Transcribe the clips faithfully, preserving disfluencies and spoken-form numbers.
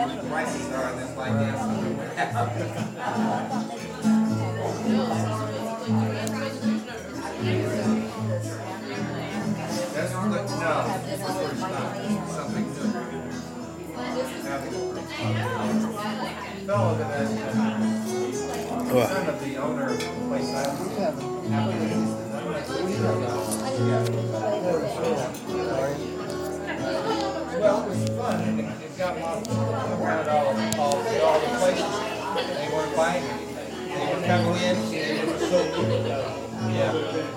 prices are in this like this. That's the, no, this is the first time. Something new. Fellow that has son of the owner of the place I was well, it was fun. It, it got lots of people around all, all, all the places. They weren't buying anything. They were coming in. They were so good. Yeah.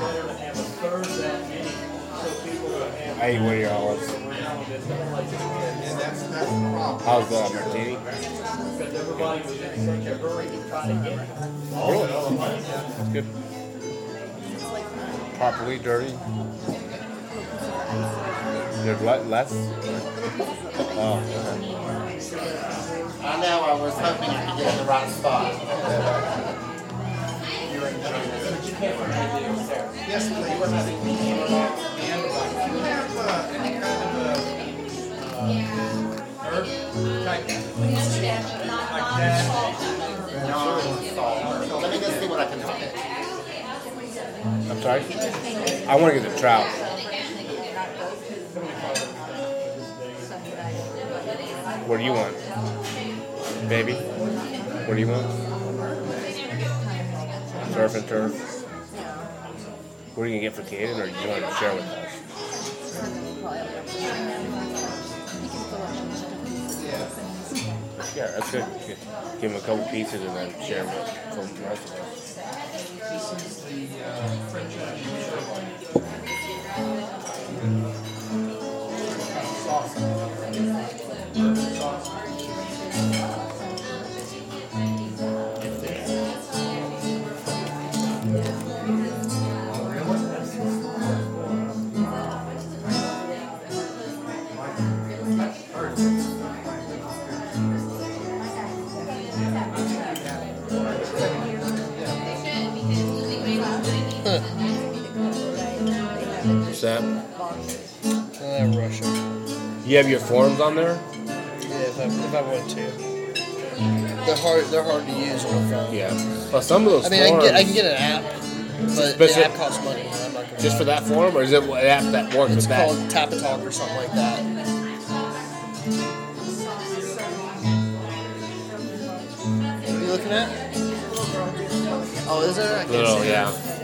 I eat one of your olives. And that's, that's the problem. How's the martini? Really? That's good. Properly dirty. There's what? Less? Oh, okay. I know, I was hoping you could get in the right spot. Yes, please. You have uh, any kind of a uh, herb type like that? No, let me just see what I can find. I'm sorry? I want to get the trout. What do you want? Baby? What do you want? Surf and turf? What are you going to get for Kaden, or do you want to share with us? Yeah, that's good. Give him a couple pieces and then share them with the rest of us. This is the uh, French sauce. Sauce. What's that? Uh, Russia. You have your forms on there? Yeah, if I, if I want to. They're hard. They're hard to use on a phone. Yeah. Well, some of those I mean, I forms... can get I can get an app, but Speci- the app costs money. And I'm not gonna Just for that form, or is it an app that works It's with that? called Tap and Talk or something like that. What are you looking at? Oh, is there? I can't Oh, see yeah. it.